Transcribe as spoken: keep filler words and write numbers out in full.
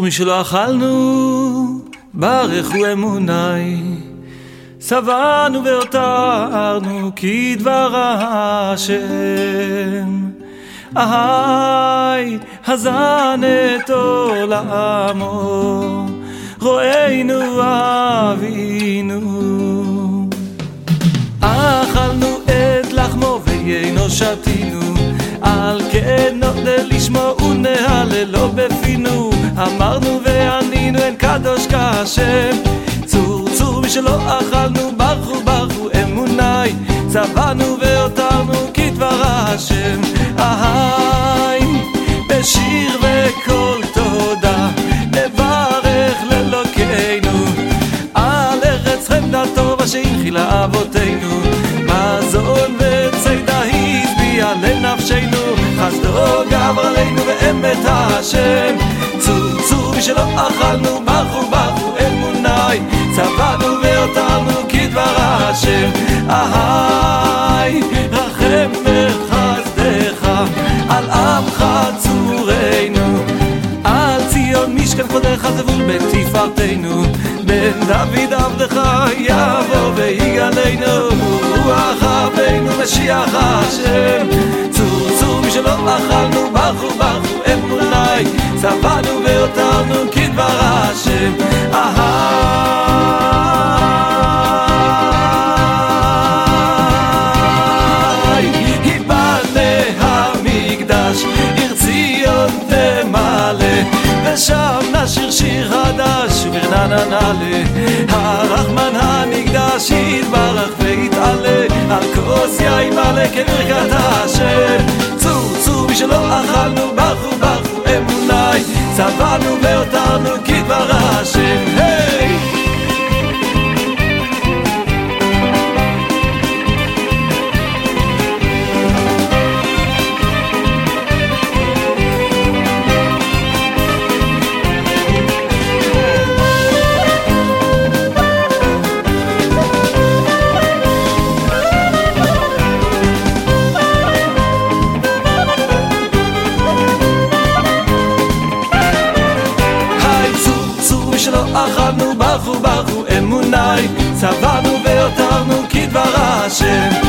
משלא אכלנו, ברכו אמוני, שבענו והותרנו כדבר השם. אהי הזן את עולמו, רואינו אבינו. אכלנו את לחמו ויינו שתינו, על כן נודה לשמו ונהללו בפינו. אמרנו וענינו אין קדוש כהשם, צור צור משלא אכלנו, ברכו ברכו אמוני, צבענו והותרנו כדבר השם. אהי בשיר וקול תודה נברך לאלוקינו, על ארץ חמדה טובה שהנחילה אבותינו, מזון וצידה השביע לנפשנו, חסדו גבר עלינו ואמת השם. צור צור משלא אכלנו, ברכו ברכו אמוני, צבענו והותרנו כדבר השם. אהי רחם וחסדך על עמך צורנו, על ציון משכן כבודך זבול בתפארתנו. בן דוד עבדך יבוא ויגאלנו, רוח אבינו משיח השם. צור צור משלא אכלנו, ברכו ברכו אמוני, צבענו והותרנו כדבר השם. אהי ייבנה המקדש, עיר ציון תמלא, ושם נשיר שיר חדש ורננה נעלה. הרחמן הנקדש יתברך ויתעלה, על כוס יין מלא כברכת השם. צור צור משלא אכלנו, ברכו ברכו אמוני, צבענו והותרנו כדבר השם. היי אכלנו, ברכו ברכו אמוני, צבענו והותרנו כדבר השם.